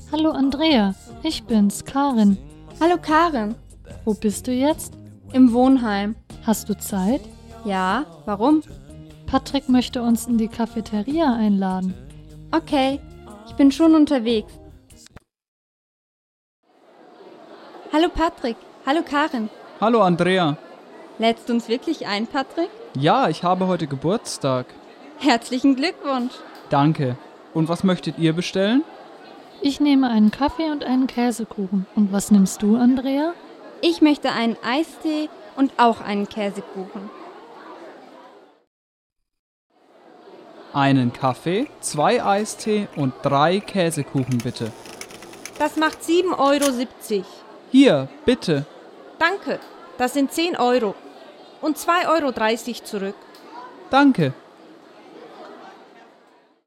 Hallo Andrea, ich bin's, Karin. Hallo Karin. Wo bist du jetzt? Im Wohnheim. Hast du Zeit? Ja, warum? Patrick möchte uns in die Cafeteria einladen. Okay, ich bin schon unterwegs. Hallo Patrick, hallo Karin. Hallo Andrea. Lädst du uns wirklich ein, Patrick? Ja, ich habe heute Geburtstag. Herzlichen Glückwunsch. Danke. Und was möchtet ihr bestellen? Ich nehme einen Kaffee und einen Käsekuchen. Und was nimmst du, Andrea? Ich möchte einen Eistee und auch einen Käsekuchen. Einen Kaffee, 2 Eistee und 3 Käsekuchen bitte. Das macht 7,70 €. Hier, bitte. Danke, das sind 10 € und 2,30 € zurück. Danke.